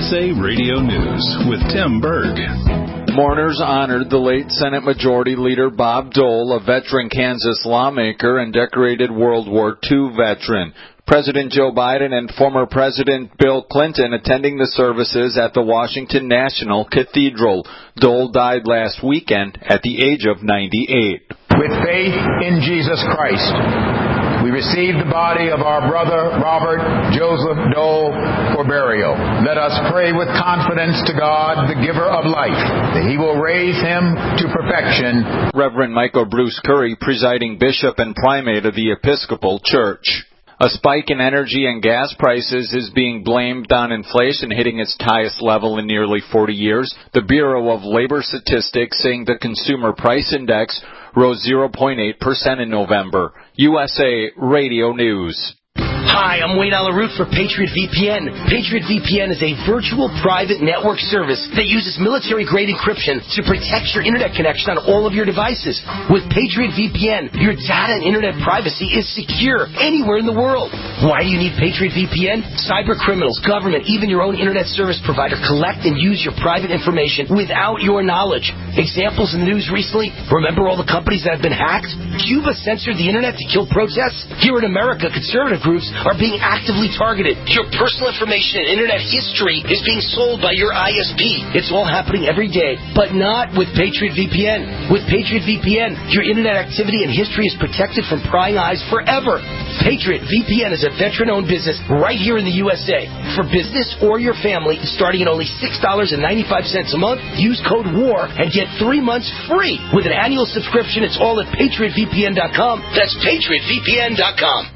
USA Radio News with Tim Berg. Mourners honored the late Senate Majority Leader Bob Dole, a veteran Kansas lawmaker and decorated World War II veteran. President Joe Biden and former President Bill Clinton attending the services at the Washington National Cathedral. Dole died last weekend at the age of 98. With faith in Jesus Christ, we receive the body of our brother Robert Joseph Dole for burial. Let us pray with confidence to God, the giver of life, that He will raise him to perfection. Reverend Michael Bruce Curry, presiding bishop and primate of the Episcopal Church. A spike in energy and gas prices is being blamed on inflation hitting its highest level in nearly 40 years. The Bureau of Labor Statistics saying the Consumer Price Index rose 0.8% in November. USA Radio News. Hi, I'm Wayne Alaroot for Patriot VPN. Patriot VPN is a virtual private network service that uses military-grade encryption to protect your internet connection on all of your devices. With Patriot VPN, your data and internet privacy is secure anywhere in the world. Why do you need Patriot VPN? Cyber criminals, government, even your own internet service provider collect and use your private information without your knowledge. Examples in the news recently, remember all the companies that have been hacked? Cuba censored the internet to kill protests? Here in America, conservative groups are being actively targeted. Your personal information and internet history is being sold by your ISP. It's all happening every day, but not with Patriot VPN. With Patriot VPN, your internet activity and history is protected from prying eyes forever. Patriot VPN is a veteran-owned business right here in the USA. For business or your family, starting at only $6.95 a month, use code WAR and get 3 months free. With an annual subscription, it's all at PatriotVPN.com. That's PatriotVPN.com.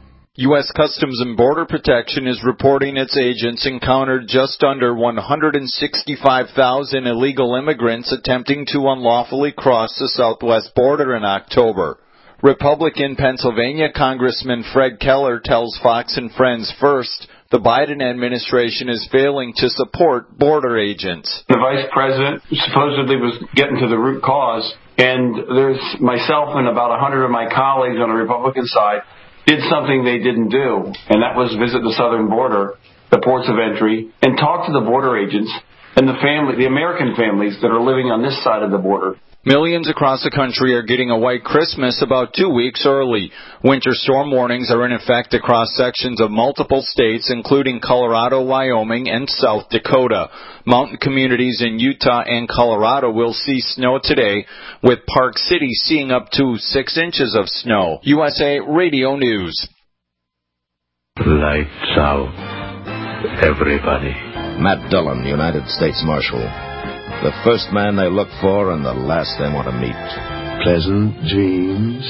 U.S. Customs and Border Protection is reporting its agents encountered just under 165,000 illegal immigrants attempting to unlawfully cross the southwest border in October. Republican Pennsylvania Congressman Fred Keller tells Fox and Friends First the Biden administration is failing to support border agents. The vice president supposedly was getting to the root cause, and there's myself and about 100 of my colleagues on the Republican side did something they didn't do, and that was visit the southern border, the ports of entry, and talk to the border agents and the American families that are living on this side of the border. Millions across the country are getting a white Christmas about 2 weeks early. Winter storm warnings are in effect across sections of multiple states, including Colorado, Wyoming, and South Dakota. Mountain communities in Utah and Colorado will see snow today, with Park City seeing up to 6 inches of snow. USA Radio News. Lights out, everybody. Matt Dillon, United States Marshal. The first man they look for and the last they want to meet. Pleasant dreams.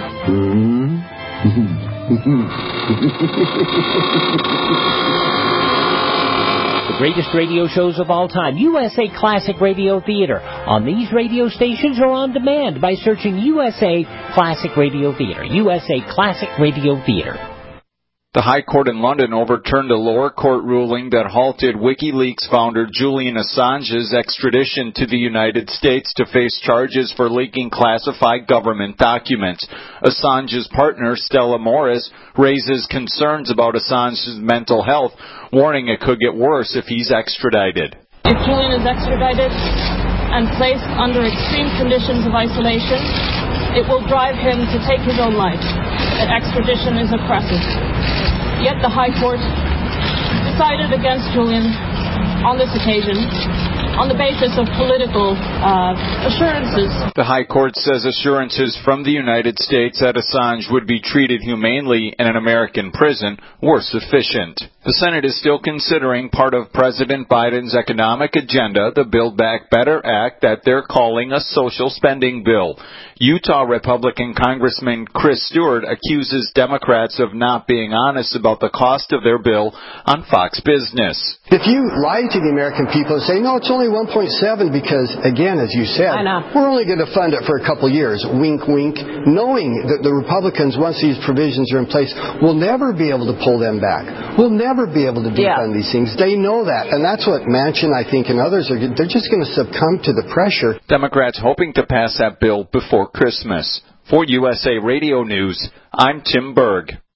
The greatest radio shows of all time, USA Classic Radio Theater. On these radio stations or on demand by searching USA Classic Radio Theater. USA Classic Radio Theater. The High Court in London overturned a lower court ruling that halted WikiLeaks founder Julian Assange's extradition to the United States to face charges for leaking classified government documents. Assange's partner, Stella Morris, raises concerns about Assange's mental health, warning it could get worse if he's extradited. If Julian is extradited and placed under extreme conditions of isolation, it will drive him to take his own life. That extradition is oppressive. Yet the High Court decided against Julian on this occasion on the basis of political assurances. The High Court says assurances from the United States that Assange would be treated humanely in an American prison were sufficient. The Senate is still considering part of President Biden's economic agenda, the Build Back Better Act that they're calling a social spending bill. Utah Republican Congressman Chris Stewart accuses Democrats of not being honest about the cost of their bill on Fox Business. If you lie to the American people and say, no, it's only 1.7 because, again, as you said, we're only going to fund it for a couple years, wink, wink, knowing that the Republicans, once these provisions are in place, will never be able to pull them back. We'll never be able to defund these things. They know that. And that's what Manchin, I think, and others are. They're just going to succumb to the pressure. Democrats hoping to pass that bill before Christmas. For USA Radio News, I'm Tim Berg.